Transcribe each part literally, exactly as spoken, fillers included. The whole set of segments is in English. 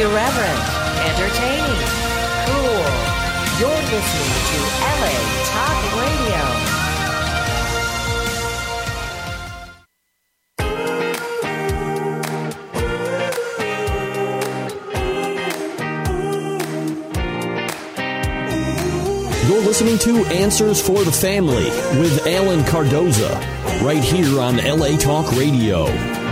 Irreverent, entertaining, cool. You're listening to L A Talk Radio. You're listening to Answers for the Family with Alan Cardoza, right here on L A Talk Radio.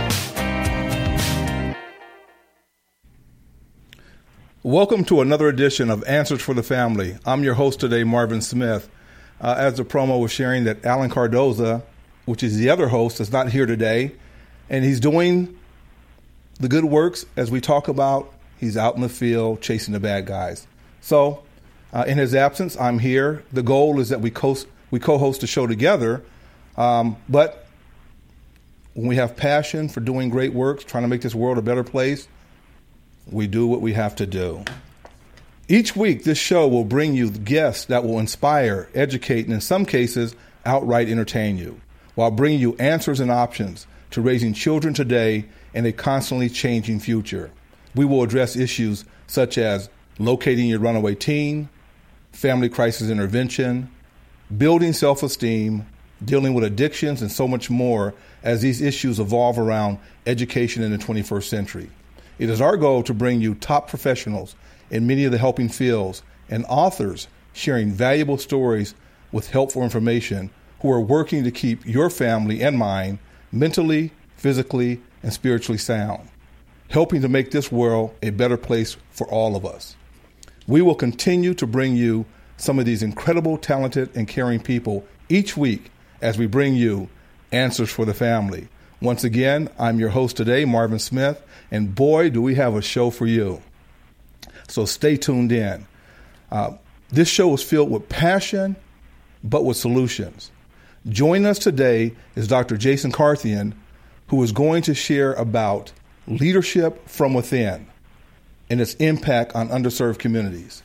Welcome to another edition of Answers for the Family. I'm your host today, Marvin Smith. Uh, as the promo was sharing that Alan Cardoza, which is the other host, is not here today, and he's doing the good works as we talk about. He's out in the field chasing the bad guys. So, Uh, in his absence, I'm here. The goal is that we co- we co-host the show together. Um, but when we have passion for doing great work, trying to make this world a better place, we do what we have to do. Each week, this show will bring you guests that will inspire, educate, and in some cases, outright entertain you, while bringing you answers and options to raising children today in a constantly changing future. We will address issues such as locating your runaway teen, family crisis intervention, building self-esteem, dealing with addictions, and so much more as these issues evolve around education in the twenty-first century. It is our goal to bring you top professionals in many of the helping fields and authors sharing valuable stories with helpful information who are working to keep your family and mine mentally, physically, and spiritually sound, helping to make this world a better place for all of us. We will continue to bring you some of these incredible, talented, and caring people each week as we bring you Answers for the Family. Once again, I'm your host today, Marvin Smith, and boy, do we have a show for you. So stay tuned in. Uh, this show is filled with passion, but with solutions. Joining us today is Doctor Jason Carthian, who is going to share about leadership from within and its impact on underserved communities.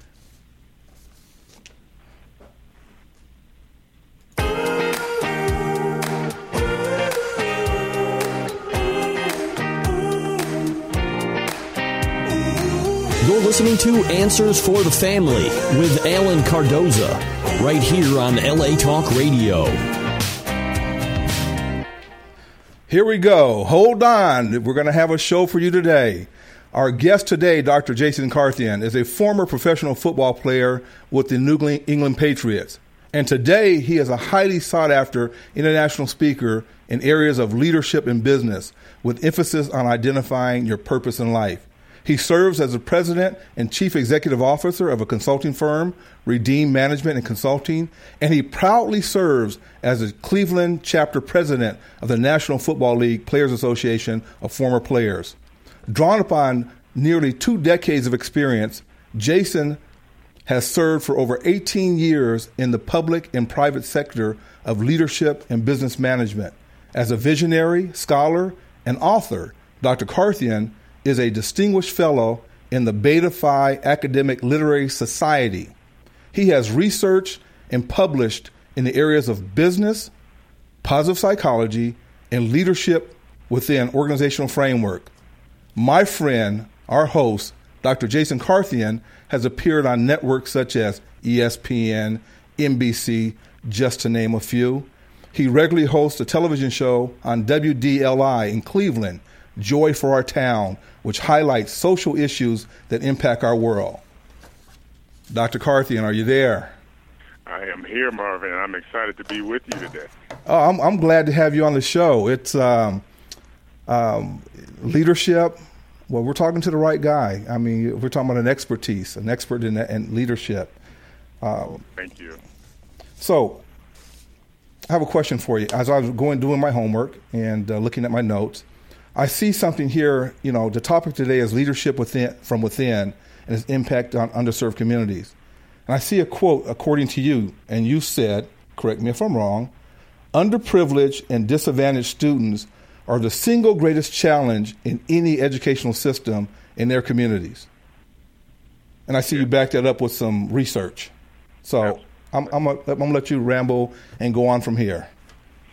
You're listening to Answers for the Family with Alan Cardoza, right here on L A Talk Radio. Here we go. Hold on. We're going to have a show for you today. Our guest today, Doctor Jason Carthian, is a former professional football player with the New England Patriots. And today, he is a highly sought-after international speaker in areas of leadership and business, with emphasis on identifying your purpose in life. He serves as the president and chief executive officer of a consulting firm, Redeem Management and Consulting, and he proudly serves as the Cleveland chapter president of the National Football League Players Association of Former Players. Drawn upon nearly two decades of experience, Jason has served for over eighteen years in the public and private sector of leadership and business management. As a visionary, scholar, and author, Doctor Carthian is a distinguished fellow in the Beta Phi Academic Literary Society. He has researched and published in the areas of business, positive psychology, and leadership within organizational framework. My friend, our host, Doctor Jason Carthian, has appeared on networks such as E S P N, N B C, just to name a few. He regularly hosts a television show on W D L I in Cleveland, Joy for Our Town, which highlights social issues that impact our world. Doctor Carthian, are you there? I am here, Marvin. I'm excited to be with you today. Oh, I'm, I'm glad to have you on the show. It's um, um, leadership. Well, we're talking to the right guy. I mean, we're talking about an expertise, an expert in, in leadership. Um, Thank you. So, I have a question for you. As I was going doing my homework and uh, looking at my notes, I see something here. You know, the topic today is leadership within, from within and its impact on underserved communities. And I see a quote according to you, and you said, correct me if I'm wrong, underprivileged and disadvantaged students are the single greatest challenge in any educational system in their communities. And I see yeah. you back that up with some research. So I'm, I'm going to let you ramble and go on from here.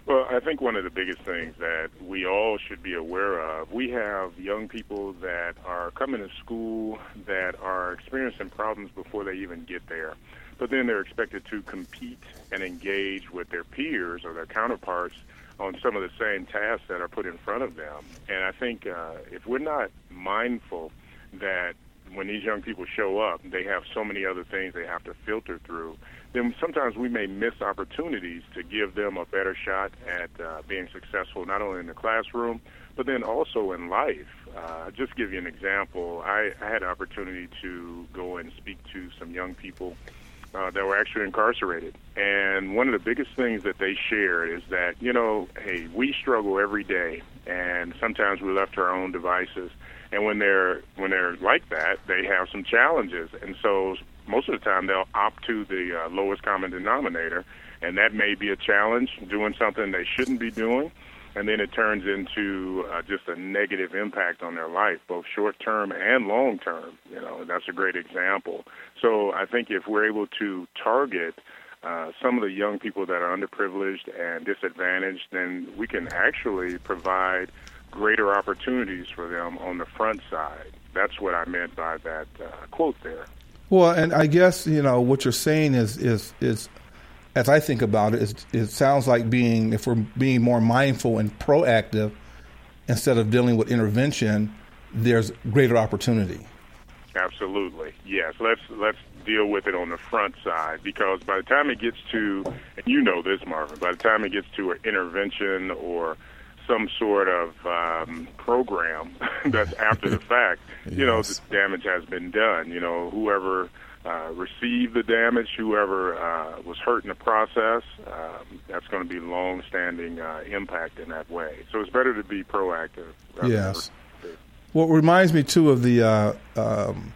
Well, I think one of the biggest things that we all should be aware of, we have young people that are coming to school that are experiencing problems before they even get there. But then they're expected to compete and engage with their peers or their counterparts on some of the same tasks that are put in front of them. And I think uh, if we're not mindful that when these young people show up, they have so many other things they have to filter through, then sometimes we may miss opportunities to give them a better shot at uh, being successful, not only in the classroom, but then also in life. Uh, just give you an example. I, I had an opportunity to go and speak to some young people uh, that were actually incarcerated. And one of the biggest things that they shared is that, you know, hey, we struggle every day, and sometimes we're left to our own devices. And when they're when they're like that, they have some challenges. And so most of the time they'll opt to the uh, lowest common denominator, and that may be a challenge, doing something they shouldn't be doing, and then it turns into uh, just a negative impact on their life, both short-term and long-term. You know, that's a great example. So I think if we're able to target uh, some of the young people that are underprivileged and disadvantaged, then we can actually provide greater opportunities for them on the front side. That's what I meant by that uh, quote there. Well, and I guess, you know, what you're saying is, is, is as I think about it, is, it sounds like being, if we're being more mindful and proactive instead of dealing with intervention, there's greater opportunity. Absolutely. Yes. Let's, let's deal with it on the front side, because by the time it gets to, and you know this, Marvin, by the time it gets to an intervention or some sort of um, program that's after the fact, you yes. know, the damage has been done. You know, whoever uh, received the damage, whoever uh, was hurt in the process, um, that's going to be long-standing uh, impact in that way. So it's better to be proactive. Yes. Well, it reminds me, too, of the uh, um,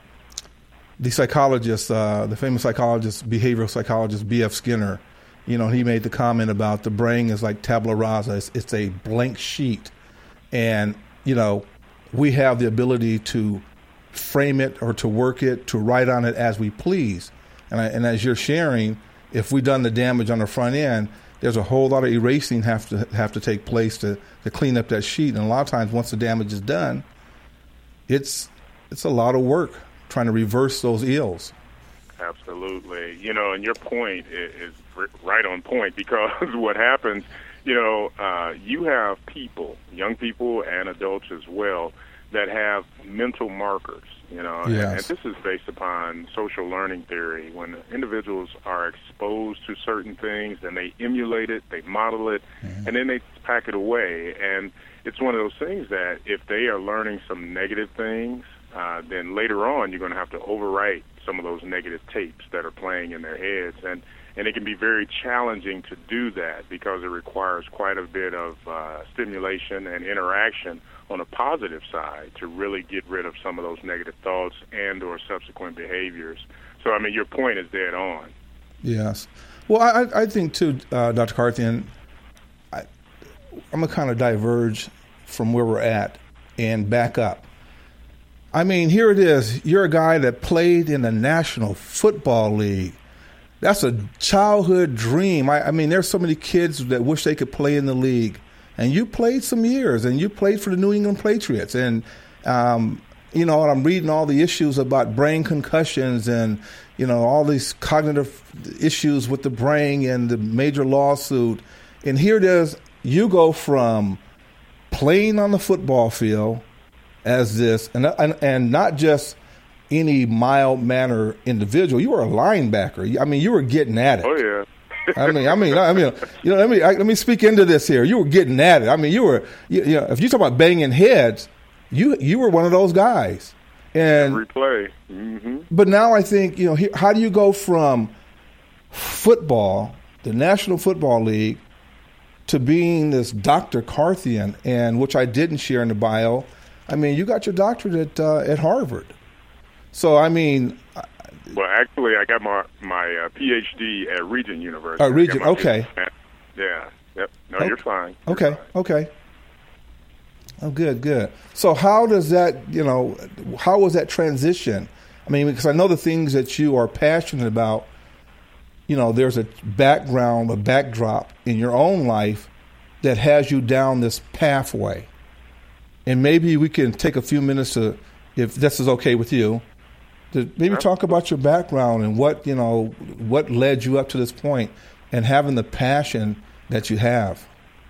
the psychologist, uh, the famous psychologist, behavioral psychologist, B F Skinner. You know, he made the comment about the brain is like tabula rasa. It's, it's a blank sheet. And, you know, we have the ability to frame it or to work it, to write on it as we please. And, I, and as you're sharing, if we've done the damage on the front end, there's a whole lot of erasing have to have to take place to, to clean up that sheet. And a lot of times once the damage is done, it's it's a lot of work trying to reverse those ills. Absolutely. You know, and your point is right on point, because what happens, you know, uh, you have people, young people and adults as well, that have mental markers, you know, yes. and, and this is based upon social learning theory. When individuals are exposed to certain things, then they emulate it, they model it, mm-hmm. and then they pack it away. And it's one of those things that if they are learning some negative things, uh, then later on you're going to have to overwrite some of those negative tapes that are playing in their heads. And, and it can be very challenging to do that because it requires quite a bit of uh, stimulation and interaction on a positive side to really get rid of some of those negative thoughts and or subsequent behaviors. So, I mean, your point is dead on. Yes. Well, I, I think, too, uh, Doctor Carthian, I, I'm going to kind of diverge from where we're at and back up. I mean, here it is. You're a guy that played in the National Football League. That's a childhood dream. I, I mean, there's so many kids that wish they could play in the league. And you played some years, and you played for the New England Patriots. And, um, you know, I'm reading all the issues about brain concussions and, you know, all these cognitive issues with the brain and the major lawsuit. And here it is. You go from playing on the football field as this, and, and and not just any mild-mannered individual. You were a linebacker. I mean, you were getting at it. Oh yeah. I mean, I mean, I mean, you know, let me I, let me speak into this here. You were getting at it. I mean, you were, you, you know, if you talk about banging heads, you you were one of those guys. And every play. Mm-hmm. But now I think, you know, here, how do you go from football, the National Football League, to being this Doctor Carthian, and which I didn't share in the bio. I mean, you got your doctorate at, uh, at Harvard. So, I mean... Well, actually, I got my, my uh, P H D at Regent University. Oh, Regent, okay. Yeah, yep. No, okay. you're fine. You're okay, fine. okay. Oh, good, good. So how does that, you know, how was that transition? I mean, because I know the things that you are passionate about, you know, there's a background, a backdrop in your own life that has you down this pathway. And maybe we can take a few minutes to, if this is okay with you, to maybe talk about your background and what, you know, what led you up to this point and having the passion that you have.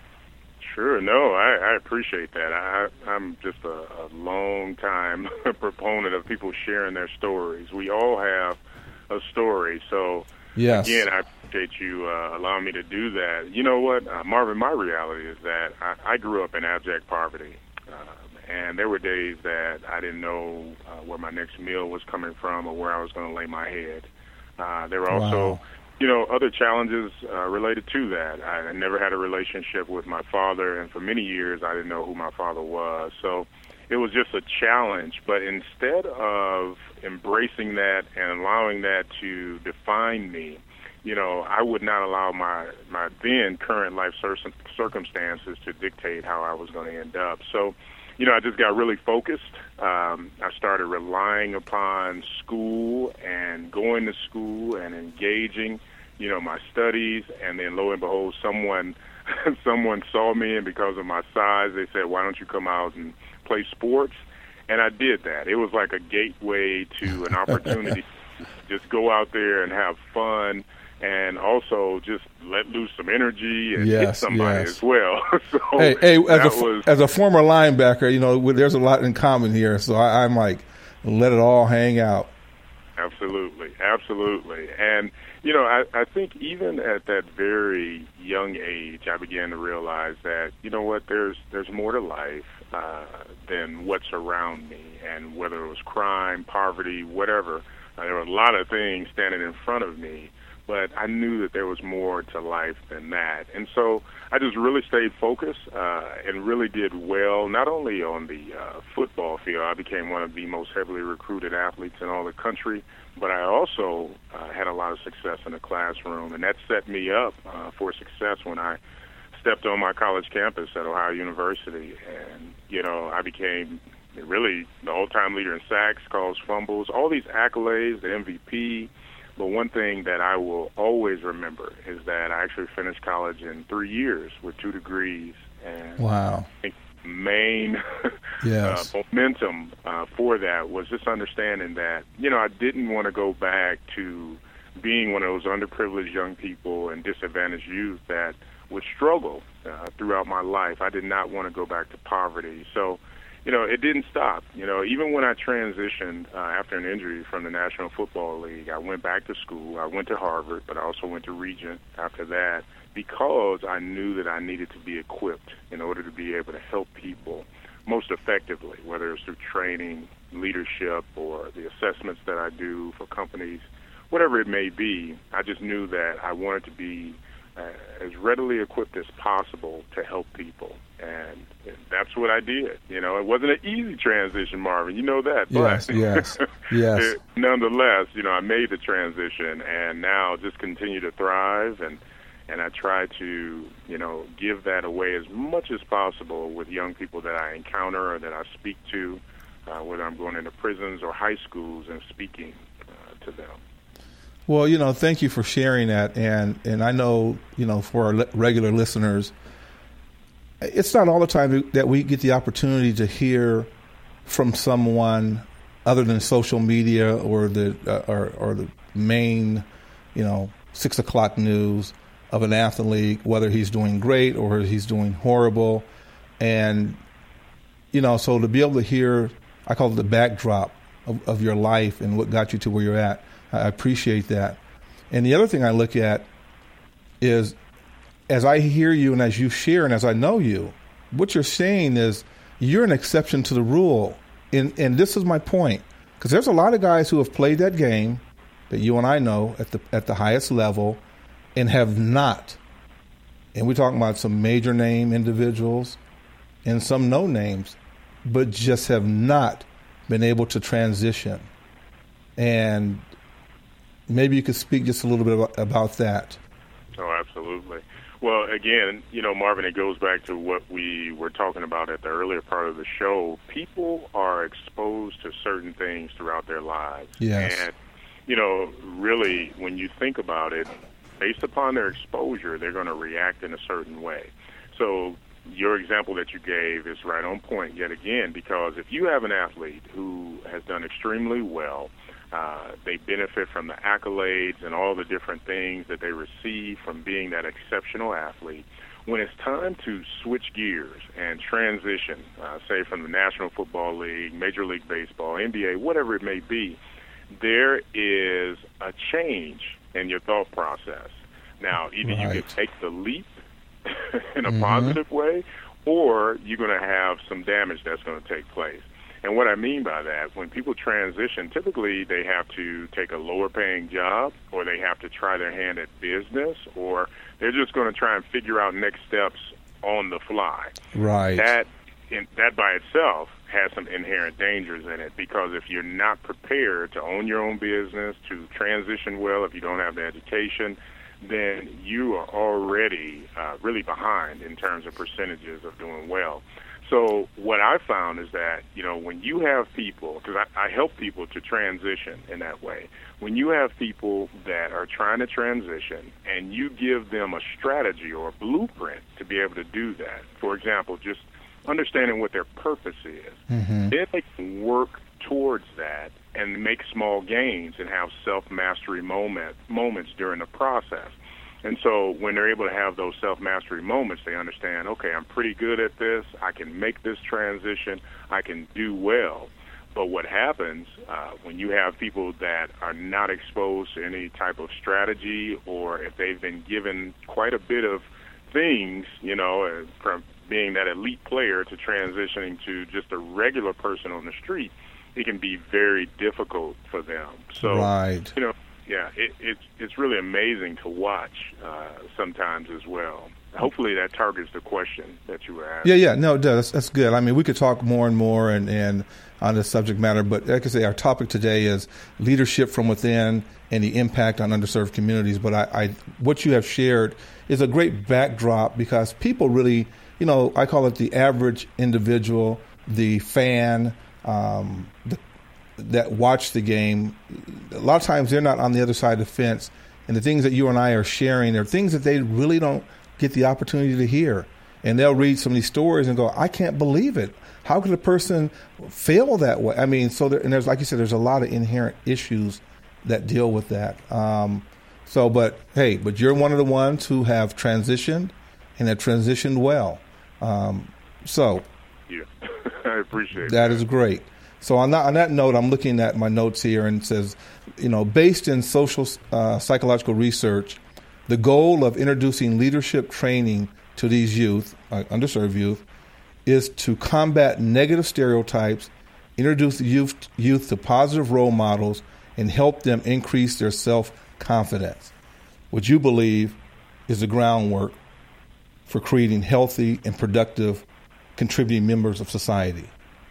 Sure. No, I, I appreciate that. I, I'm just a, a long time proponent of people sharing their stories. We all have a story. So, yes. Again, I appreciate you uh, allowing me to do that. You know what, uh, Marvin, my reality is that I, I grew up in abject poverty. Uh, and there were days that I didn't know uh, where my next meal was coming from or where I was going to lay my head. Uh, there were also... Wow. You know, other challenges uh, related to that. I, I never had a relationship with my father, and for many years I didn't know who my father was. So it was just a challenge. But instead of embracing that and allowing that to define me, you know, I would not allow my, my then current life cir- circumstances to dictate how I was going to end up. So, you know, I just got really focused. Um, I started relying upon school and going to school and engaging, you know, my studies. And then lo and behold, someone someone saw me, and because of my size, they said, why don't you come out and play sports? And I did that. It was like a gateway to an opportunity to just go out there and have fun, and also just let loose some energy and yes, hit somebody yes. as well. So hey, hey as, a, was, as a former linebacker, you know, there's a lot in common here. So I, I'm like, let it all hang out. Absolutely, absolutely. And, you know, I, I think even at that very young age, I began to realize that, you know what, there's there's more to life uh, than what's around me. And whether it was crime, poverty, whatever, uh, there were a lot of things standing in front of me. But I knew that there was more to life than that. And so I just really stayed focused uh, and really did well, not only on the uh, football field. I became one of the most heavily recruited athletes in all the country, but I also uh, had a lot of success in the classroom, and that set me up uh, for success when I stepped on my college campus at Ohio University. And, you know, I became really the all-time leader in sacks, calls, fumbles, all these accolades, the M V P. But one thing that I will always remember is that I actually finished college in three years with two degrees. And wow. I think the main yes. uh, momentum uh, for that was just understanding that, you know, I didn't want to go back to being one of those underprivileged young people and disadvantaged youth that would struggle uh, throughout my life. I did not want to go back to poverty. So, you know, it didn't stop. You know, even when I transitioned uh, after an injury from the National Football League, I went back to school. I went to Harvard, but I also went to Regent after that because I knew that I needed to be equipped in order to be able to help people most effectively, whether it's through training, leadership, or the assessments that I do for companies, whatever it may be. I just knew that I wanted to be uh, as readily equipped as possible to help people. And that's what I did. You know, it wasn't an easy transition, Marvin. You know that. Yes, but yes, yes. it, nonetheless, you know, I made the transition, and now just continue to thrive. And, and I try to, you know, give that away as much as possible with young people that I encounter or that I speak to, uh, whether I'm going into prisons or high schools and speaking uh, to them. Well, you know, thank you for sharing that. And, and I know, you know, for our regular listeners, it's not all the time that we get the opportunity to hear from someone other than social media or the uh, or, or the main, you know, six o'clock news of an athlete, whether he's doing great or he's doing horrible. And, you know, so to be able to hear, I call it the backdrop of, of your life and what got you to where you're at, I appreciate that. And the other thing I look at is, as I hear you and as you share and as I know you, what you're saying is you're an exception to the rule. And, and this is my point, because there's a lot of guys who have played that game that you and I know at the at the highest level and have not. And we're talking about some major name individuals and some no names, but just have not been able to transition. And maybe you could speak just a little bit about, about that. Oh, absolutely. Well, again, you know, Marvin, it goes back to what we were talking about at the earlier part of the show. People are exposed to certain things throughout their lives. Yes. And, you know, really, when you think about it, based upon their exposure, they're going to react in a certain way. So so your example that you gave is right on point yet again, because if you have an athlete who has done extremely well, uh, they benefit from the accolades and all the different things that they receive from being that exceptional athlete. When it's time to switch gears and transition, uh, say from the National Football League, Major League Baseball, N B A, whatever it may be, there is a change in your thought process. Now, either right. you can take the leap in a mm-hmm. positive way, or you're going to have some damage that's going to take place. And what I mean by that, when people transition, typically they have to take a lower paying job, or they have to try their hand at business, or they're just going to try and figure out next steps on the fly. Right. That, in, that by itself has some inherent dangers in it, because if you're not prepared to own your own business, to transition well, if you don't have the education, then you are already uh, really behind in terms of percentages of doing well. So what I found is that, you know, when you have people, because I, I help people to transition in that way, when you have people that are trying to transition and you give them a strategy or a blueprint to be able to do that, for example, just understanding what their purpose is, mm-hmm. then they can work towards that and make small gains and have self-mastery moment, moments during the process. And so when they're able to have those self-mastery moments, they understand, okay, I'm pretty good at this. I can make this transition. I can do well. But what happens uh, when you have people that are not exposed to any type of strategy, or if they've been given quite a bit of things, you know, from being that elite player to transitioning to just a regular person on the street, it can be very difficult for them. So, right. you know, yeah, it, it's it's really amazing to watch uh, sometimes as well. Hopefully that targets the question that you were asking. Yeah, yeah, no, it does. That's, that's good. I mean, we could talk more and more and, and on this subject matter, but like I say, our topic today is leadership from within and the impact on underserved communities. But I, I what you have shared is a great backdrop, because people really, you know, I call it the average individual, the fan, um, the that watch the game. A lot of times they're not on the other side of the fence, and the things that you and I are sharing are things that they really don't get the opportunity to hear. And they'll read some of these stories and go, I can't believe it. How could a person fail that way? I mean, so there, and there's, like you said, there's a lot of inherent issues that deal with that. Um, so, but hey, but you're one of the ones who have transitioned and have transitioned well. Um, so, yeah, I appreciate that. That that is great. So on that, on that note, I'm looking at my notes here, and it says, you know, based in social uh, psychological research, the goal of introducing leadership training to these youth, uh, underserved youth, is to combat negative stereotypes, introduce the youth, youth to positive role models, and help them increase their self-confidence, which you believe is the groundwork for creating healthy and productive contributing members of society.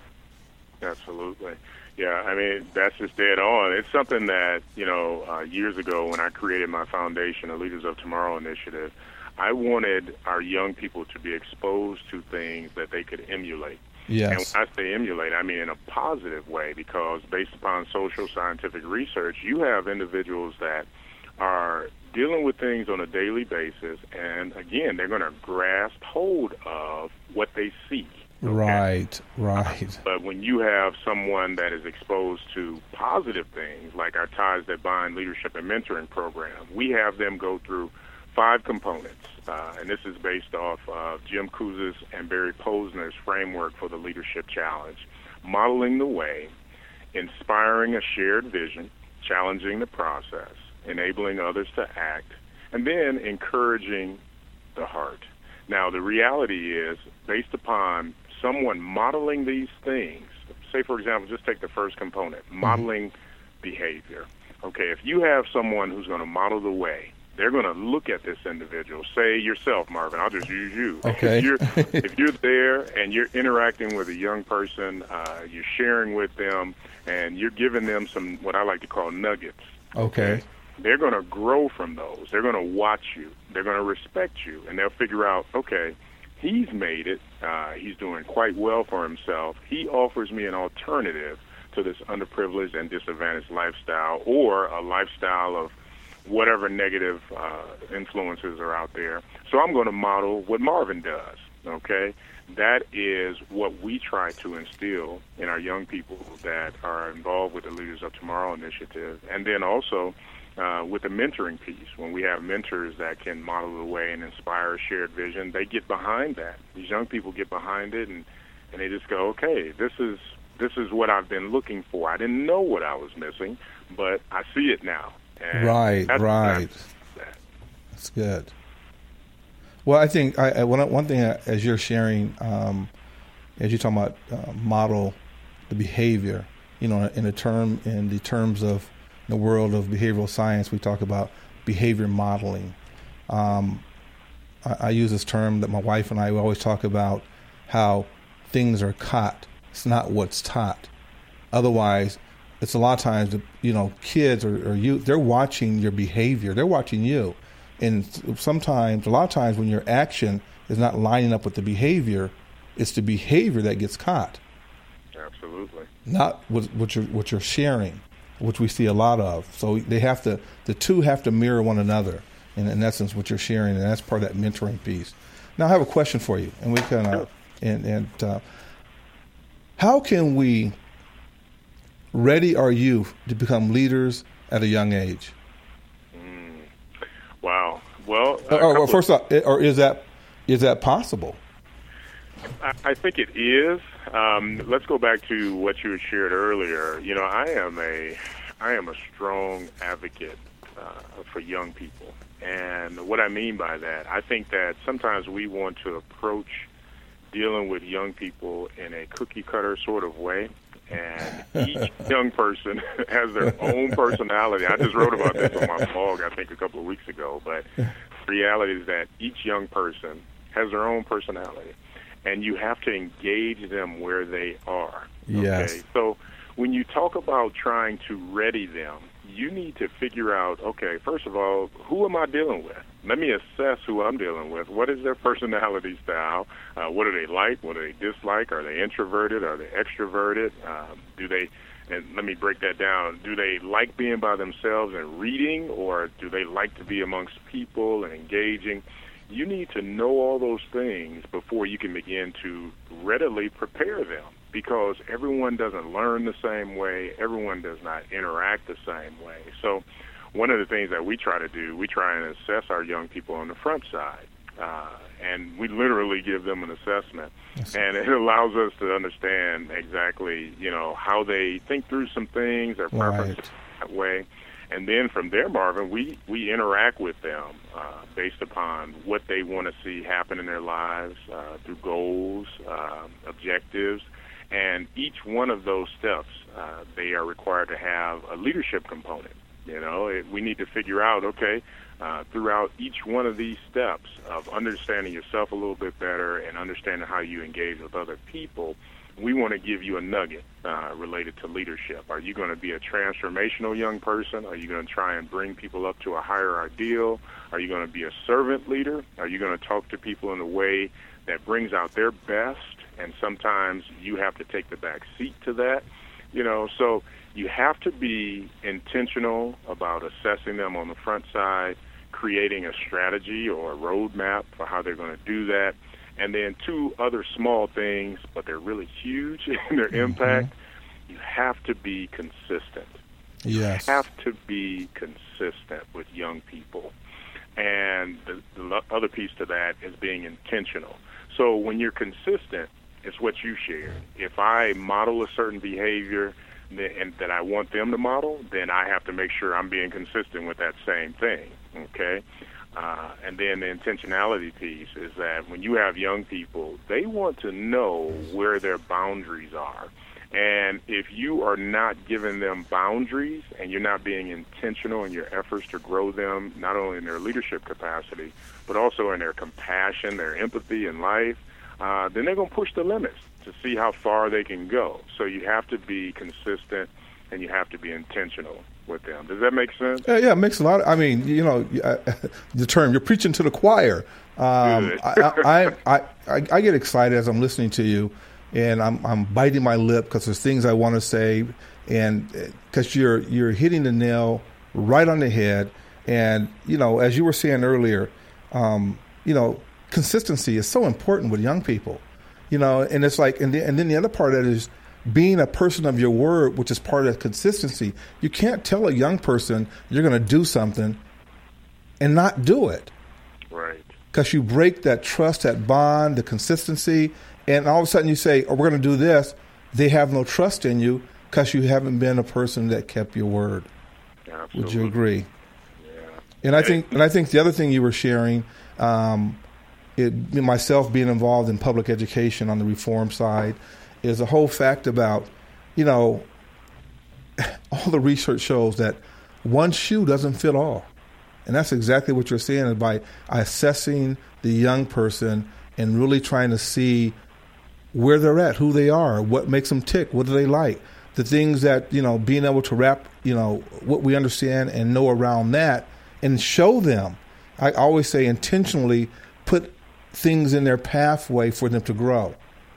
Absolutely. Yeah, I mean, that's just dead on. It's something that, you know, uh, years ago when I created my foundation, the Leaders of Tomorrow initiative, I wanted our young people to be exposed to things that they could emulate. Yes. And when I say emulate, I mean in a positive way, because based upon social scientific research, you have individuals that are dealing with things on a daily basis, and again, they're going to grasp hold of what they seek. Okay? Right, right. But when you have someone that is exposed to positive things, like our Ties That Bind Leadership and Mentoring program, we have them go through five components, uh, and this is based off of Jim Kouzes and Barry Posner's framework for the Leadership Challenge: modeling the way, inspiring a shared vision, challenging the process, enabling others to act, and then encouraging the heart. Now, the reality is, based upon someone modeling these things, say, for example, just take the first component, modeling mm-hmm. behavior. Okay, if you have someone who's going to model the way, they're going to look at this individual, say yourself, Marvin, I'll just use you. Okay. If you're, if you're there and you're interacting with a young person, uh, you're sharing with them, and you're giving them some, what I like to call nuggets. Okay. They're going to grow from those. They're going to watch you. They're going to respect you, and they'll figure out, okay, he's made it. Uh, he's doing quite well for himself. He offers me an alternative to this underprivileged and disadvantaged lifestyle, or a lifestyle of whatever negative uh, influences are out there. So I'm going to model what Marvin does, okay? That is what we try to instill in our young people that are involved with the Leaders of Tomorrow initiative. And then also uh, with the mentoring piece, when we have mentors that can model the way and inspire a shared vision, they get behind that. These young people get behind it, and, and they just go, okay, this is this is what I've been looking for. I didn't know what I was missing, but I see it now. And right, that's, right. That's, that's good. Well, I think I, I, one one thing as you're sharing, um, as you're talking about uh, model the behavior, you know, in the term in the terms of the world of behavioral science, we talk about behavior modeling. Um, I, I use this term that my wife and I always talk about how things are caught. It's not what's taught. Otherwise, it's a lot of times, you know, kids or, or youth, they're watching your behavior. They're watching you. And sometimes, a lot of times when your action is not lining up with the behavior, it's the behavior that gets caught. Absolutely. Not what, what, you're, what you're sharing, which we see a lot of. So they have to, the two have to mirror one another, in, in essence, what you're sharing, and that's part of that mentoring piece. Now, I have a question for you, and we can, uh, and, and uh, how can we ready our youth to become leaders at a young age? Mm. Wow. Well, or, or first off, or is that is that possible? I, I think it is. Um, let's go back to what you had shared earlier. You know, I am a I am a strong advocate uh, for young people, and what I mean by that, I think that sometimes we want to approach dealing with young people in a cookie cutter sort of way. And each young person has their own personality. I just wrote about this on my blog, I think, a couple of weeks ago. But the reality is that each young person has their own personality, and you have to engage them where they are. Okay? Yes. So when you talk about trying to ready them, you need to figure out, okay, first of all, who am I dealing with? Let me assess who I'm dealing with. What is their personality style? Uh, what do they like? What do they dislike? Are they introverted? Are they extroverted? Um, do they, and let me break that down, do they like being by themselves and reading, or do they like to be amongst people and engaging? You need to know all those things before you can begin to readily prepare them, because everyone doesn't learn the same way. Everyone does not interact the same way. So one of the things that we try to do, we try and assess our young people on the front side, uh, and we literally give them an assessment. Yes. And it allows us to understand exactly, you know, how they think through some things, their preferences right. that way. And then from there, Marvin, we, we interact with them uh, based upon what they want to see happen in their lives uh, through goals, uh, objectives. And each one of those steps, uh, they are required to have a leadership component. You know, it, we need to figure out, okay, uh, throughout each one of these steps of understanding yourself a little bit better and understanding how you engage with other people, we want to give you a nugget uh, related to leadership. Are you going to be a transformational young person? Are you going to try and bring people up to a higher ideal? Are you going to be a servant leader? Are you going to talk to people in a way that brings out their best? And sometimes you have to take the back seat to that. You know, so you have to be intentional about assessing them on the front side, creating a strategy or a roadmap for how they're going to do that. And then two other small things, but they're really huge in their mm-hmm. impact. You have to be consistent. Yes. You have to be consistent with young people. And the, the other piece to that is being intentional. So when you're consistent, it's what you shared. If I model a certain behavior and that I want them to model, then I have to make sure I'm being consistent with that same thing, okay? Uh, and then the intentionality piece is that when you have young people, they want to know where their boundaries are. And if you are not giving them boundaries and you're not being intentional in your efforts to grow them, not only in their leadership capacity, but also in their compassion, their empathy in life, uh, then they're going to push the limits to see how far they can go. So you have to be consistent and you have to be intentional with them. Does that make sense? Yeah, yeah, it makes a lot of, I mean, you know, the term, you're preaching to the choir. Um, I, I, I, I, I get excited as I'm listening to you, and I'm, I'm biting my lip because there's things I want to say, and because you're, you're hitting the nail right on the head. And, you know, as you were saying earlier, um, you know, consistency is so important with young people, you know, and it's like, and, the, and then the other part of it is being a person of your word, which is part of consistency. You can't tell a young person you're going to do something and not do it. Right. Because you break that trust, that bond, the consistency, and all of a sudden you say, oh, we're going to do this. They have no trust in you because you haven't been a person that kept your word. Absolutely. Would you agree? Yeah. And I think, and I think the other thing you were sharing, um, it, myself being involved in public education on the reform side, is the whole fact about, you know, all the research shows that one shoe doesn't fit all. And that's exactly what you're saying, is by assessing the young person and really trying to see where they're at, who they are, what makes them tick, what do they like, the things that, you know, being able to wrap, you know, what we understand and know around that and show them. I always say intentionally put things in their pathway for them to grow,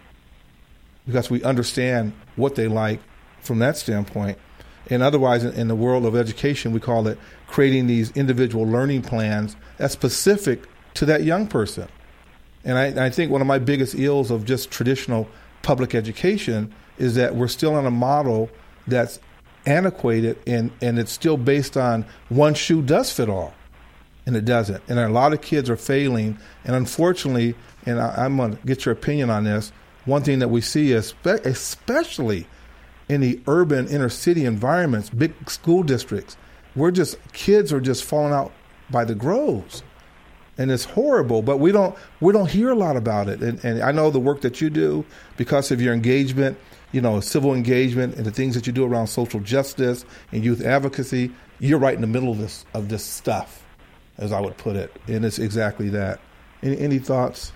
because we understand what they like from that standpoint. And otherwise, in the world of education, we call it creating these individual learning plans that's specific to that young person. And I, I think one of my biggest ills of just traditional public education is that we're still on a model that's antiquated, and, and it's still based on one shoe does fit all, and it doesn't. And a lot of kids are failing. And unfortunately, and I, I'm going to get your opinion on this, one thing that we see is, especially in the urban inner city environments, big school districts, we're just, kids are just falling out by the groves. And it's horrible, but we don't we don't hear a lot about it. And, and I know the work that you do, because of your engagement, you know, civil engagement and the things that you do around social justice and youth advocacy, you're right in the middle of this of this stuff, as I would put it. And it's exactly that. Any, any thoughts?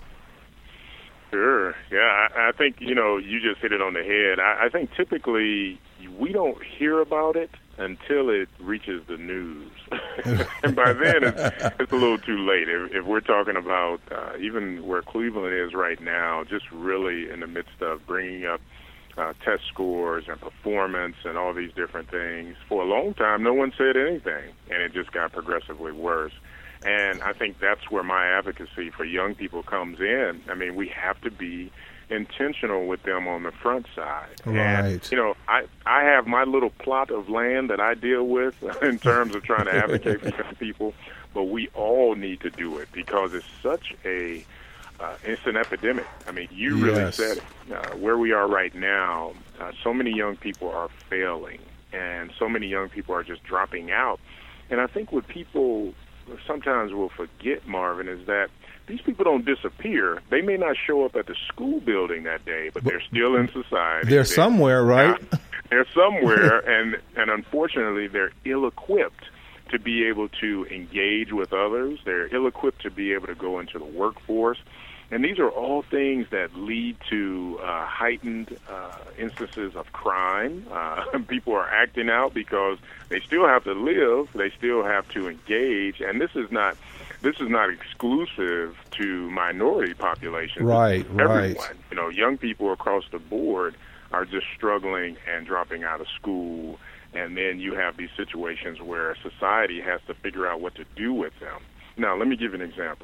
Sure. Yeah, I, I think, you know, you just hit it on the head. I, I think typically we don't hear about it until it reaches the news. And by then, it's, it's a little too late. If, if we're talking about uh, even where Cleveland is right now, just really in the midst of bringing up uh, test scores and performance and all these different things, for a long time, no one said anything, and it just got progressively worse. And I think that's where my advocacy for young people comes in. I mean, we have to be intentional with them on the front side. Right. And, you know, I, I have my little plot of land that I deal with in terms of trying to advocate for young people, but we all need to do it because it's such a, uh, it's an epidemic. I mean, you yes. really said it. Uh, where we are right now, uh, so many young people are failing, and so many young people are just dropping out. And I think what people sometimes will forget, Marvin, is that these people don't disappear. They may not show up at the school building that day, but they're still in society. They're, they're somewhere, right? They're somewhere, and, and unfortunately, they're ill-equipped to be able to engage with others. They're ill-equipped to be able to go into the workforce. And these are all things that lead to uh, heightened uh, instances of crime. Uh, people are acting out because they still have to live. They still have to engage. And this is not this is not exclusive to minority populations. Right, Everyone. right. You know, young people across the board are just struggling and dropping out of school. And then you have these situations where society has to figure out what to do with them. Now, let me give you an example.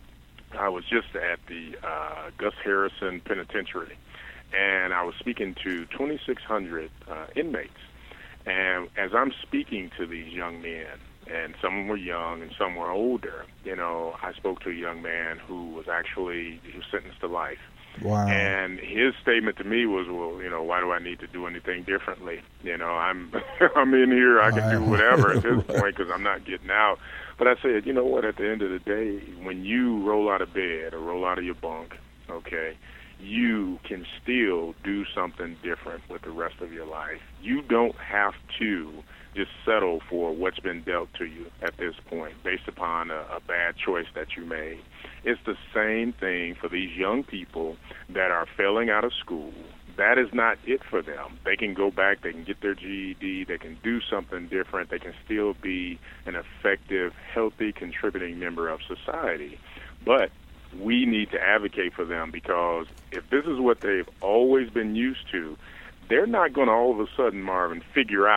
I was just at the uh, Gus Harrison Penitentiary, and I was speaking to twenty-six hundred uh, inmates. And as I'm speaking to these young men, and some were young and some were older, you know, I spoke to a young man who was actually he was sentenced to life. Wow. And his statement to me was, well, you know, why do I need to do anything differently? You know, I'm I'm in here, I can do whatever at this point because I'm not getting out. But I said, you know what, at the end of the day, when you roll out of bed or roll out of your bunk, okay, you can still do something different with the rest of your life. You don't have to just settle for what's been dealt to you at this point based upon a, a bad choice that you made. It's the same thing for these young people that are failing out of school. That is not it for them. They can go back, they can get their G E D, they can do something different, they can still be an effective, healthy, contributing member of society. But we need to advocate for them because if this is what they've always been used to, they're not going to all of a sudden, Marvin, figure out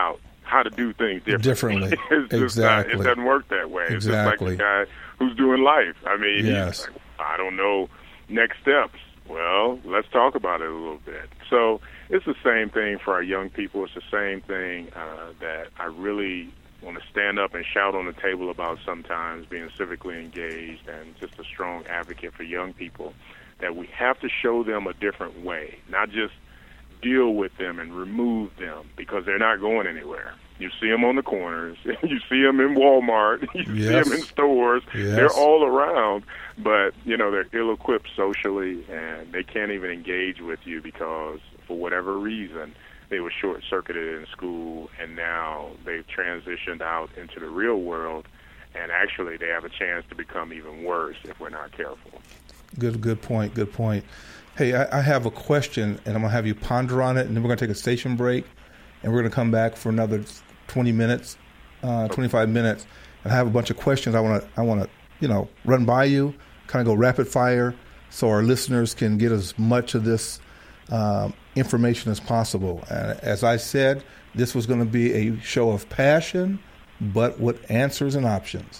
how to do things differently. Differently. it's just exactly. not, it doesn't work that way. Exactly. It's just like the guy who's doing life. I mean, yes. he's like, I don't know next steps. Well, let's talk about it a little bit. So it's the same thing for our young people. It's the same thing uh, that I really want to stand up and shout on the table about sometimes, being civically engaged and just a strong advocate for young people, that we have to show them a different way, not just deal with them and remove them, because they're not going anywhere. You see them on the corners. You see them in Walmart. You yes. see them in stores. Yes. They're all around, but, you know, they're ill-equipped socially, and they can't even engage with you because, for whatever reason, they were short-circuited in school, and now they've transitioned out into the real world, and actually they have a chance to become even worse if we're not careful. Good, good point, good point. Hey, I, I have a question, and I'm going to have you ponder on it, and then we're going to take a station break, and we're going to come back for another twenty minutes, uh, twenty-five minutes, and I have a bunch of questions I want to, I want to, you know, run by you, kind of go rapid fire, so our listeners can get as much of this uh, information as possible. And as I said, this was going to be a show of passion, but with answers and options.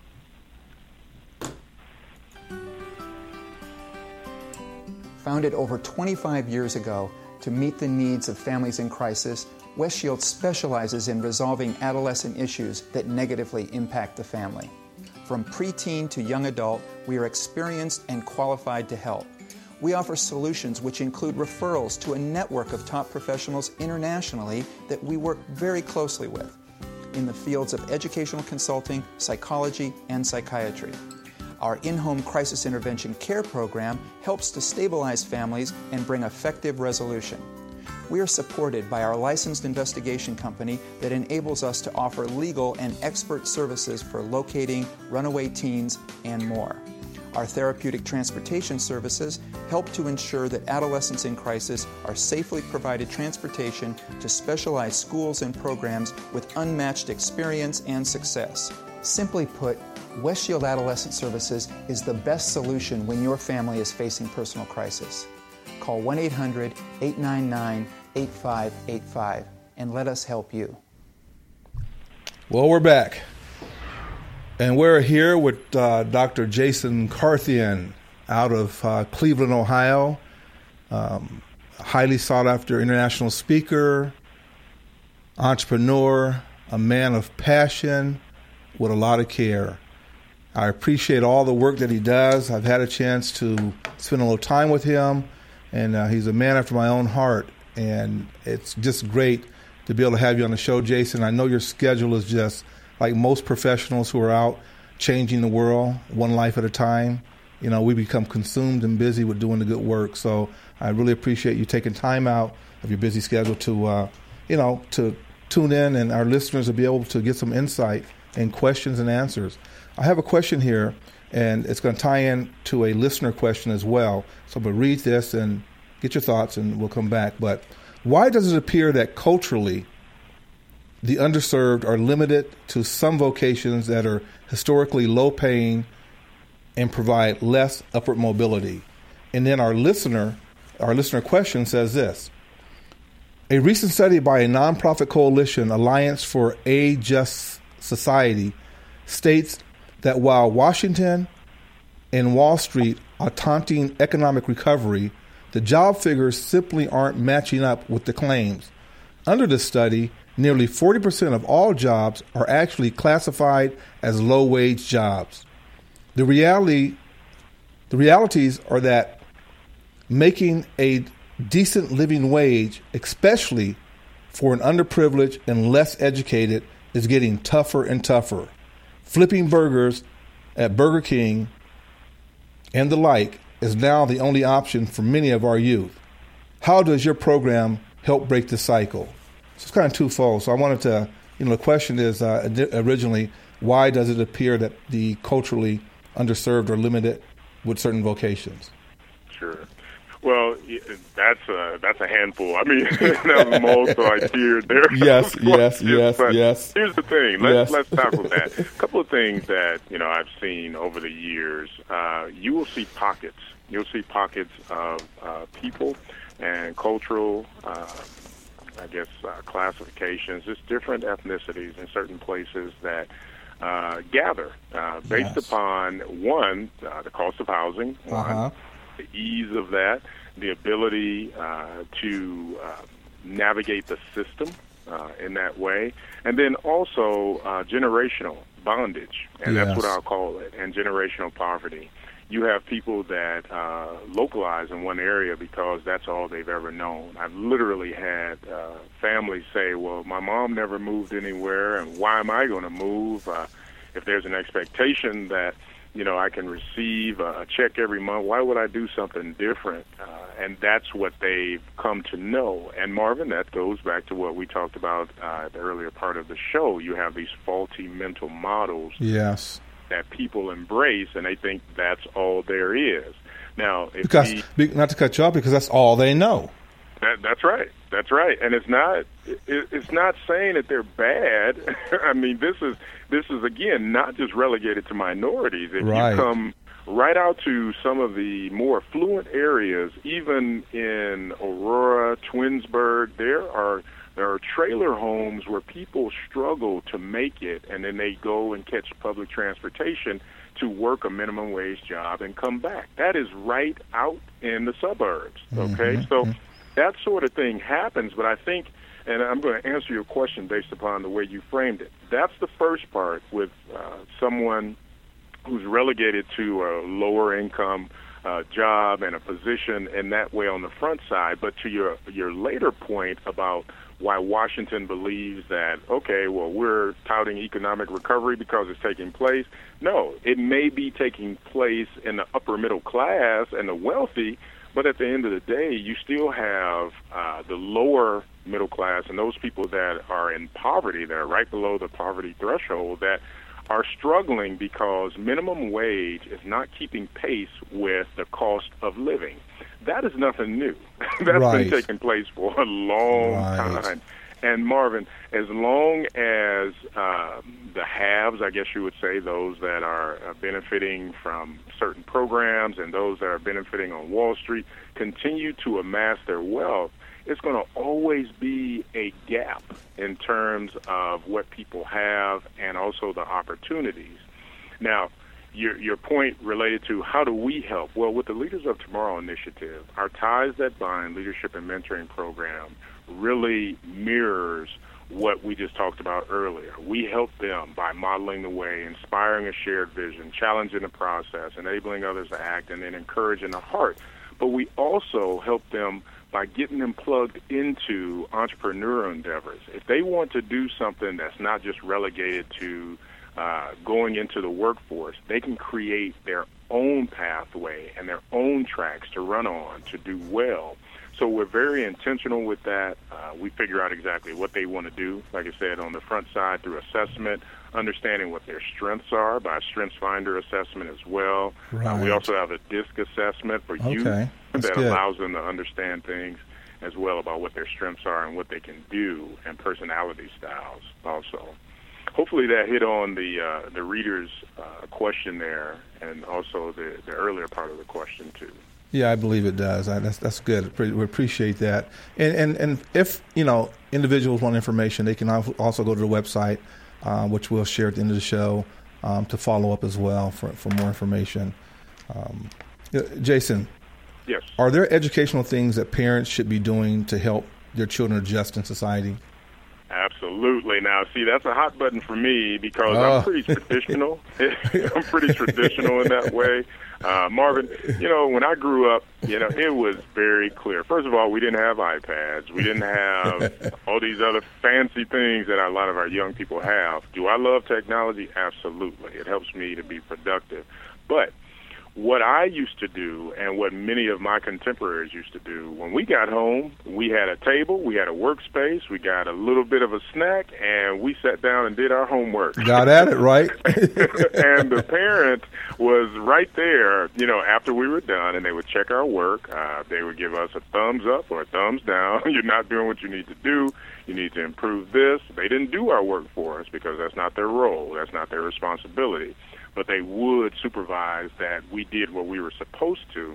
Founded over twenty-five years ago to meet the needs of families in crisis, West Shield specializes in resolving adolescent issues that negatively impact the family. From preteen to young adult, we are experienced and qualified to help. We offer solutions which include referrals to a network of top professionals internationally that we work very closely with in the fields of educational consulting, psychology, and psychiatry. Our in-home crisis intervention care program helps to stabilize families and bring effective resolution. We are supported by our licensed investigation company that enables us to offer legal and expert services for locating runaway teens and more. Our therapeutic transportation services help to ensure that adolescents in crisis are safely provided transportation to specialized schools and programs with unmatched experience and success. Simply put, West Shield Adolescent Services is the best solution when your family is facing personal crisis. Call one eight hundred, eight nine nine, eight five eight five and let us help you. Well, we're back. And we're here with uh, Doctor Jason Carthian out of uh, Cleveland, Ohio. Um, highly sought after international speaker, entrepreneur, a man of passion with a lot of care. I appreciate all the work that he does. I've had a chance to spend a little time with him, and uh, he's a man after my own heart. And it's just great to be able to have you on the show, Jason. I know your schedule is just like most professionals who are out changing the world one life at a time. You know, we become consumed and busy with doing the good work. So I really appreciate you taking time out of your busy schedule to, uh, you know, to tune in, and our listeners will be able to get some insight and questions and answers. I have a question here, and it's going to tie in to a listener question as well. So I'm going to read this and get your thoughts, and we'll come back. But why does it appear that culturally the underserved are limited to some vocations that are historically low-paying and provide less upward mobility? And then our listener, our listener question says this: a recent study by a nonprofit coalition, Alliance for a Just Society, states that while Washington and Wall Street are taunting economic recovery, the job figures simply aren't matching up with the claims. Under this study, nearly forty percent of all jobs are actually classified as low-wage jobs. The reality, the realities are that making a decent living wage, especially for an underprivileged and less educated, is getting tougher and tougher. Flipping burgers at Burger King and the like is now the only option for many of our youth. How does your program help break the cycle? So it's kind of twofold. So I wanted to, you know, the question is uh, originally, why does it appear that the culturally underserved are limited with certain vocations? Sure. Well, that's a, that's a handful. I mean, that was more, so I cheered there. Yes, yes, yes, but yes. Here's the thing. Let's, Yes. let's tackle that. A couple of things that, you know, I've seen over the years. Uh, you will see pockets. You'll see pockets of uh, people and cultural uh, I guess, uh, classifications, just different ethnicities in certain places that uh, gather uh, based Yes. upon, one, uh, the cost of housing, one, Uh-huh. the ease of that, the ability uh, to uh, navigate the system uh, in that way, and then also uh, generational bondage, and Yes. that's what I'll call it, and generational poverty. You have people that uh, localize in one area because that's all they've ever known. I've literally had uh, families say, well, my mom never moved anywhere, and why am I going to move? Uh, if there's an expectation that, you know, I can receive a check every month, why would I do something different? Uh, and that's what they've come to know. And, Marvin, that goes back to what we talked about uh, at the earlier part of the show. You have these faulty mental models Yes. that people embrace, and they think that's all there is. Now, if Because, we, be, not to cut you off, because that's all they know. that, that's right, that's right, and it's not it, it's not saying that they're bad. I mean, this is this is again not just relegated to minorities. If Right. you come right out to some of the more affluent areas, even in Aurora, Twinsburg, there are There are trailer homes where people struggle to make it, and then they go and catch public transportation to work a minimum wage job and come back. That is right out in the suburbs, okay? Mm-hmm. So that sort of thing happens, but I think, and I'm going to answer your question based upon the way you framed it, that's the first part with uh, someone who's relegated to a lower income uh, job and a position in that way on the front side. But to your your later point about why Washington believes that, okay, well, we're touting economic recovery because it's taking place. No, it may be taking place in the upper middle class and the wealthy, but at the end of the day, you still have uh, the lower middle class and those people that are in poverty, that are right below the poverty threshold, that are struggling because minimum wage is not keeping pace with the cost of living. That is nothing new. That's Right. been taking place for a long Right. time. And Marvin, as long as uh, the haves, I guess you would say, those that are uh, benefiting from certain programs and those that are benefiting on Wall Street, continue to amass their wealth, it's going to always be a gap in terms of what people have and also the opportunities. Now, Your, your point related to how do we help? Well, with the Leaders of Tomorrow initiative, our Ties That Bind leadership and mentoring program really mirrors what we just talked about earlier. We help them by modeling the way, inspiring a shared vision, challenging the process, enabling others to act, and then encouraging the heart. But we also help them by getting them plugged into entrepreneurial endeavors. If they want to do something that's not just relegated to Uh, going into the workforce, they can create their own pathway and their own tracks to run on to do well. So we're very intentional with that. Uh, we figure out exactly what they want to do, like I said, on the front side through assessment, understanding what their strengths are by Strengths Finder assessment as well. Right. Uh, we also have a DISC assessment for youth Okay. That's that good. allows them to understand things as well about what their strengths are and what they can do, and personality styles also. Hopefully that hit on the uh, the reader's uh, question there, and also the, the earlier part of the question too. Yeah, I believe it does. I, that's that's good. We appreciate that. And, and and if you know individuals want information, they can also go to the website, uh, which we'll share at the end of the show, um, to follow up as well for, for more information. Um, Jason, Yes. are there educational things that parents should be doing to help their children adjust in society? Absolutely. Now, see, that's a hot button for me because Oh. I'm pretty traditional. I'm pretty traditional in that way. Uh, Marvin, you know, when I grew up, you know, it was very clear. First of all, we didn't have iPads. We didn't have all these other fancy things that a lot of our young people have. Do I love technology? Absolutely. It helps me to be productive. But what I used to do and what many of my contemporaries used to do, when we got home, we had a table, we had a workspace, we got a little bit of a snack, and we sat down and did our homework. Got at it, right? And the parent was right there, you know, after we were done, and they would check our work. Uh, they would give us a thumbs up or a thumbs down. You're not doing what you need to do. You need to improve this. They didn't do our work for us because that's not their role. That's not their responsibility. But they would supervise that we did what we were supposed to.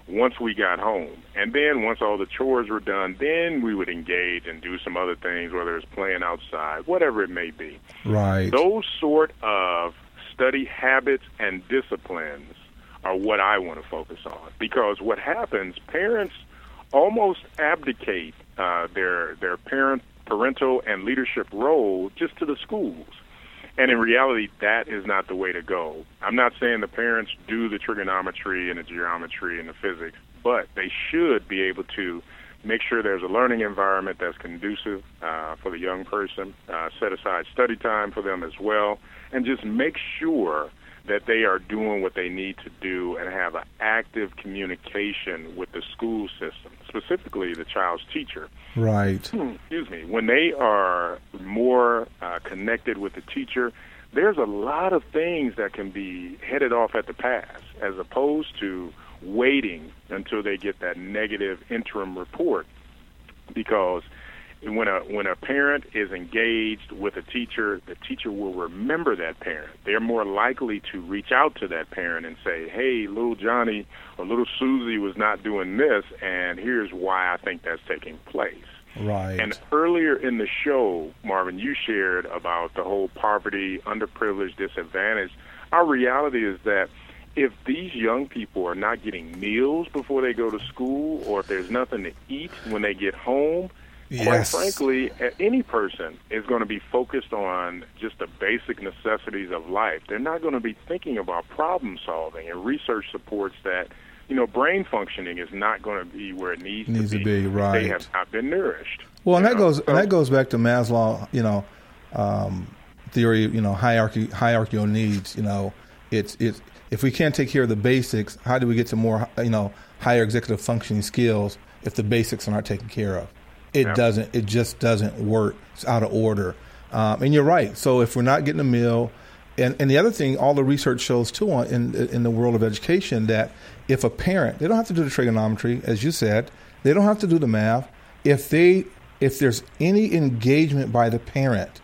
once we got home. And then once all the chores were done, then we would engage and do some other things, whether it's playing outside, whatever it may be. Right. Those sort of study habits and disciplines are what I want to focus on, because what happens, parents almost abdicate uh, their their parent parental and leadership role just to the schools. And in reality, that is not the way to go. I'm not saying the parents do the trigonometry and the geometry and the physics, but they should be able to make sure there's a learning environment that's conducive uh, for the young person, uh, set aside study time for them as well, and just make sure that they are doing what they need to do and have an active communication with the school system, specifically the child's teacher. Right. Excuse me. When they are more uh, connected with the teacher, there's a lot of things that can be headed off at the pass, as opposed to waiting until they get that negative interim report. Because when a when a parent is engaged with a teacher, the teacher will remember that parent. They're more likely to reach out to that parent and say, hey, little Johnny or little Susie was not doing this, and here's why I think that's taking place. Right. And earlier in the show, Marvin, you shared about the whole poverty, underprivileged, disadvantaged. Our reality is that if these young people are not getting meals before they go to school, or if there's nothing to eat when they get home, yes. quite frankly, any person is going to be focused on just the basic necessities of life. They're not going to be thinking about problem solving, and research supports that, you know, brain functioning is not going to be where it needs, needs to be. to be. Right. They have not been nourished. Well, and that know? goes so, and that goes back to Maslow, you know, um, theory, you know, hierarchy, hierarchical needs. You know, it's it's if we can't take care of the basics, how do we get to more, you know, higher executive functioning skills if the basics are not taken care of? It yeah. doesn't. It just doesn't work. It's out of order. Um, and you're right. So if we're not getting a meal, and, and the other thing, all the research shows too on, in in the world of education, that if a parent, they don't have to do the trigonometry, as you said, they don't have to do the math. If they if there's any engagement by the parent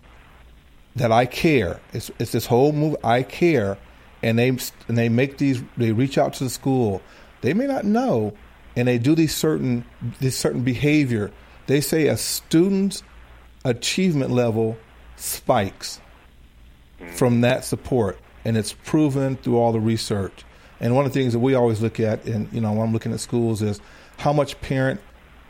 that I care, it's it's this whole move, I care, and they and they make these, they reach out to the school. They may not know, and they do these certain this certain behavior. They say a student's achievement level spikes from that support, and it's proven through all the research. And one of the things that we always look at, and you know, when I'm looking at schools, is how much parent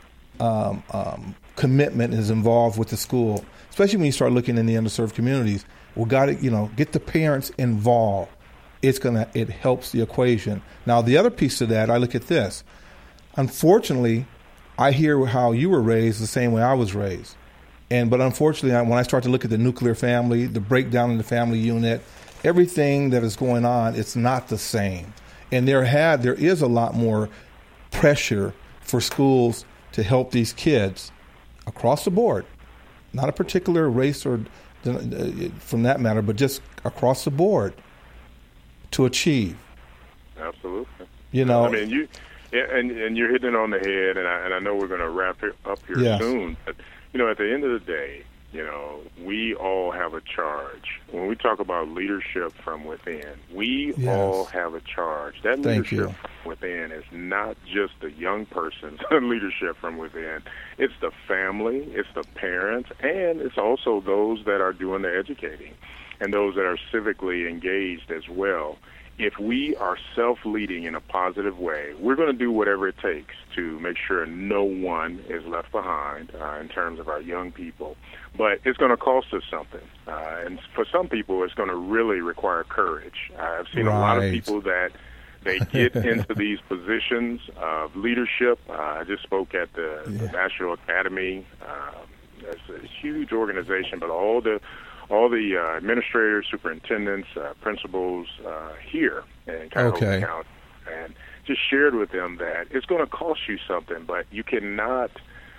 um, um, commitment is involved with the school, especially when you start looking in the underserved communities. We got to, you know, get the parents involved. It's gonna, it helps the equation. Now, the other piece to that, I look at this. Unfortunately, I hear how you were raised the same way I was raised. And but unfortunately, when I start to look at the nuclear family, the breakdown in the family unit, everything that is going on, it's not the same. And there had there is a lot more pressure for schools to help these kids across the board, not a particular race or uh, from that matter, but just across the board to achieve. Absolutely. You know, I mean, you and and you're hitting it on the head, and I, and I know we're going to wrap it up here yes. soon. But you know, at the end of the day, you know, we all have a charge. When we talk about leadership from within, we yes. all have a charge. That Thank leadership you. from within is not just the young person's leadership from within. It's the family, it's the parents, and it's also those that are doing the educating and those that are civically engaged as well. If we are self-leading in a positive way, we're going to do whatever it takes to make sure no one is left behind uh, in terms of our young people. But it's going to cost us something. Uh, and for some people, it's going to really require courage. Uh, I've seen right. a lot of people that they get into these positions of leadership. Uh, I just spoke at the, yeah. the National Academy. Uh, it's a huge organization, but all the all the uh, administrators, superintendents, uh, principals uh, here in Cuyahoga okay. County, and just shared with them that it's going to cost you something, but you cannot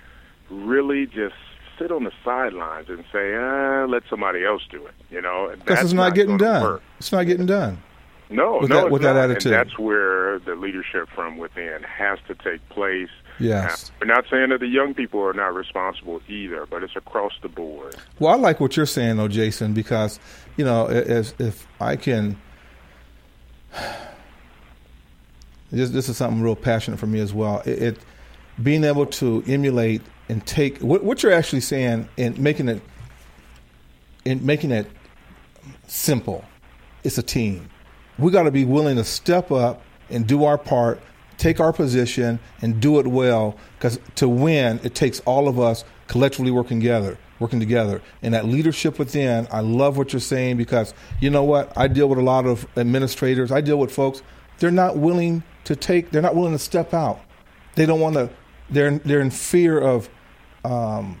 really just sit on the sidelines and say, ah, let somebody else do it. You know, because it's not, not getting done. Work. It's not getting done. No, with no, that, it's with not. that attitude. And that's where the leadership from within has to take place. Yes. Now, we're not saying that the young people are not responsible either, but it's across the board. Well, I like what you're saying, though, Jason, because, you know, if, if I can, This, this is something real passionate for me as well. It, it being able to emulate and take what, what you're actually saying and making it and making it simple. It's a team. We got to be willing to step up and do our part, take our position, and do it well. Because to win, it takes all of us collectively working together. Working together. And that leadership within, I love what you're saying, because you know what? I deal with a lot of administrators. I deal with folks. They're not willing to take, they're not willing to step out. They don't want to, they're, they're in fear of, um,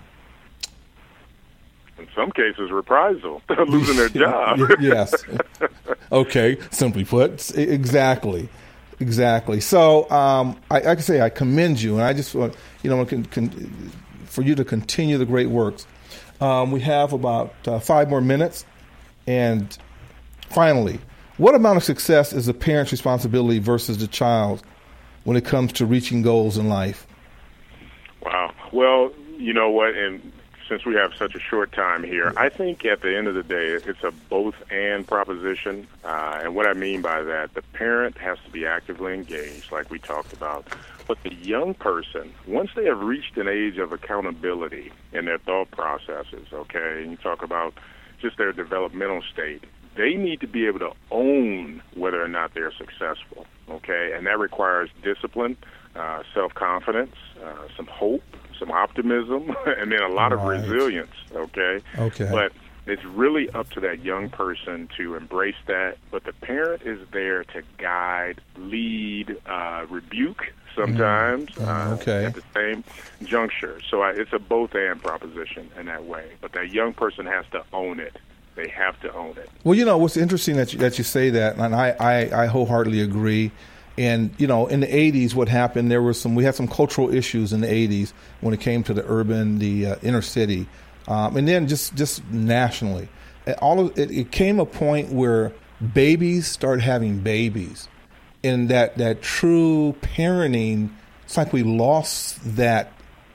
in some cases, reprisal, losing their job. Yes. Okay. Simply put, exactly. Exactly. So um, I, I can say I commend you, and I just want, you know, can, can, for you to continue the great works. Um, we have about uh, five more minutes. And finally, what amount of success is the parent's responsibility versus the child when it comes to reaching goals in life? Wow. Well, you know what? And since we have such a short time here, I think at the end of the day, it's a both-and proposition. Uh, and what I mean by that, the parent has to be actively engaged, like we talked about. But the young person, once they have reached an age of accountability in their thought processes, okay, and you talk about just their developmental state, they need to be able to own whether or not they're successful, okay? And that requires discipline, uh, self-confidence, uh, some hope, some optimism, and then a lot of right. resilience, okay? Okay. But it's really up to that young person to embrace that. But the parent is there to guide, lead, uh, rebuke sometimes mm. uh, okay. at the same juncture. So I, it's a both-and proposition in that way. But that young person has to own it. They have to own it. Well, you know, what's interesting that you, that you say that, and I, I, I wholeheartedly agree. And, you know, in the eighties, what happened, there was some, we had some cultural issues in the eighties when it came to the urban, the uh, inner city, um, and then just, just nationally. And all of it, it came a point where babies started having babies. And that, that true parenting, it's like we lost that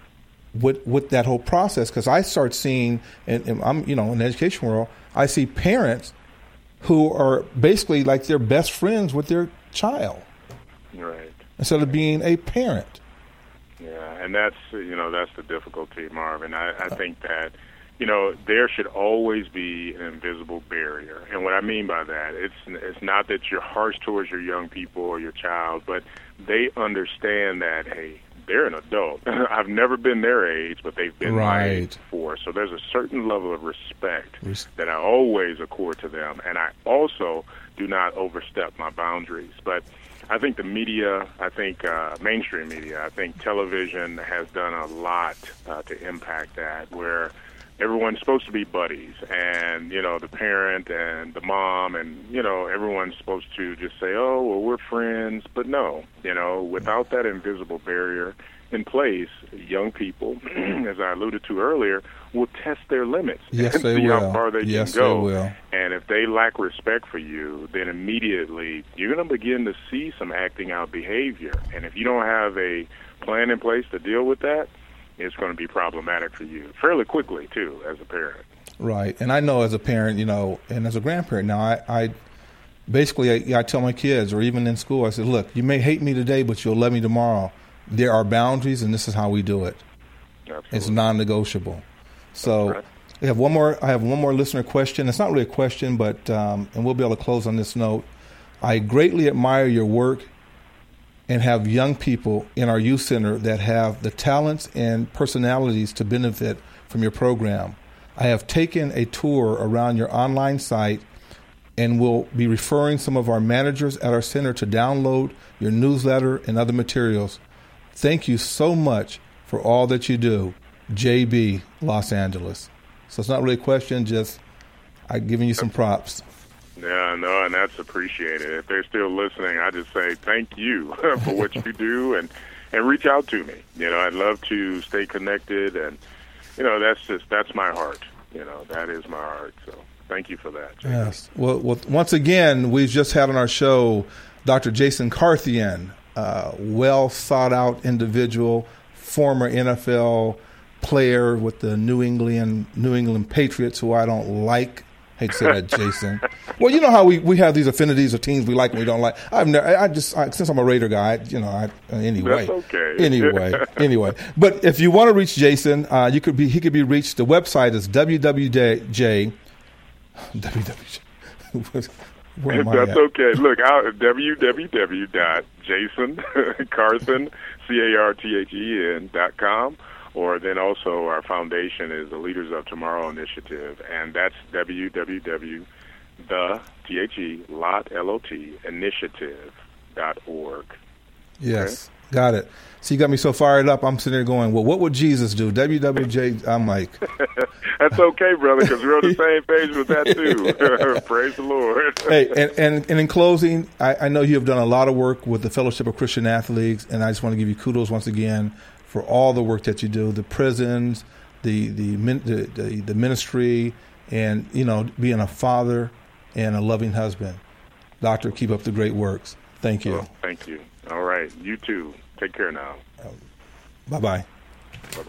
with, with that whole process. Because I start seeing, and, and I'm, you know, in the education world, I see parents who are basically like their best friends with their child. Right. Instead of being a parent. Yeah, and that's, you know, that's the difficulty, Marvin. I, I think that, you know, there should always be an invisible barrier. And what I mean by that, it's it's not that you're harsh towards your young people or your child, but they understand that, hey, they're an adult. I've never been their age, but they've been right. my age before. So there's a certain level of respect that I always accord to them. And I also do not overstep my boundaries. But I think the media, I think uh, mainstream media, I think television has done a lot uh, to impact that, where everyone's supposed to be buddies, and, you know, the parent and the mom and, you know, everyone's supposed to just say, oh, well, we're friends. But no, you know, without that invisible barrier in place, young people, as I alluded to earlier, will test their limits yes, and they see will. how far they yes, can go. They will. And if they lack respect for you, then immediately you're going to begin to see some acting out behavior. And if you don't have a plan in place to deal with that, it's going to be problematic for you fairly quickly, too, as a parent. Right. And I know as a parent, you know, and as a grandparent now, I, I basically, I, I tell my kids, or even in school, I said, look, you may hate me today, but you'll love me tomorrow. There are boundaries, and this is how we do it. Absolutely. It's non-negotiable. So right. we have one more. I have one more listener question. It's not really a question, but um, and we'll be able to close on this note. I greatly admire your work and have young people in our youth center that have the talents and personalities to benefit from your program. I have taken a tour around your online site and will be referring some of our managers at our center to download your newsletter and other materials. Thank you so much for all that you do. J B, Los Angeles. So it's not really a question, just I'm giving you some props. Yeah, no, and that's appreciated. If they're still listening, I just say thank you for what you do, and, and reach out to me. You know, I'd love to stay connected, and, you know, that's just, that's my heart. You know, that is my heart. So thank you for that, J B. Yes. Well, well, once again, we've just had on our show Doctor Jason Carthian, uh, well thought out individual, former N F L player with the New England New England Patriots, who I don't like hate to say that, Jason. Well, you know how we, we have these affinities of teams we like and we don't like. I've never, I just I, since I'm a Raider guy, you know, I, anyway. That's okay. Anyway, anyway. But if you want to reach Jason, uh, you could be he could be reached. The website is w w w dot j w w w Where am I That's at? okay. Look, out w w w dot jason carson c a r t h e n dot com, or then also our foundation is the Leaders of Tomorrow Initiative, and that's w w w dot the t h e lot l o t initiative dot org. Yes, okay? Got it. So you got me so fired up. I'm sitting there going, well, what would Jesus do? W W J. I'm like, that's okay, brother, because we're on the same page with that too. Praise the Lord. Hey, and, and, and in closing, I, I know you have done a lot of work with the Fellowship of Christian Athletes, and I just want to give you kudos once again for all the work that you do, the prisons, the the the, the, the ministry, and you know, being a father and a loving husband. Doctor, keep up the great works. Thank you. Oh, thank you. All right, you too. Take care now. Um, bye-bye. Bye-bye.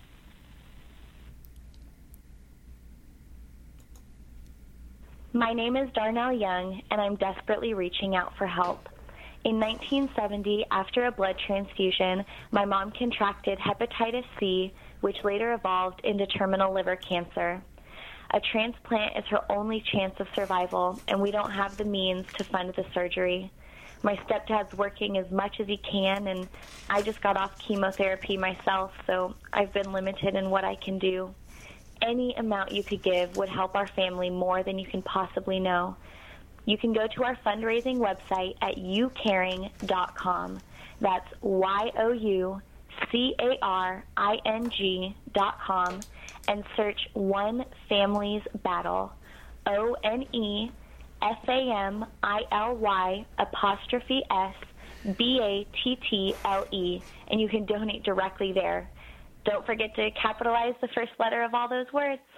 My name is Darnell Young, and I'm desperately reaching out for help. In nineteen seventy, after a blood transfusion, my mom contracted hepatitis C, which later evolved into terminal liver cancer. A transplant is her only chance of survival, and we don't have the means to fund the surgery. My stepdad's working as much as he can, and I just got off chemotherapy myself, so I've been limited in what I can do. Any amount you could give would help our family more than you can possibly know. You can go to our fundraising website at you caring dot com. That's Y O U C A R I N G dot com, and search One Family's Battle, O N E F A M I L Y apostrophe S B A T T L E, and you can donate directly there. Don't forget to capitalize the first letter of all those words.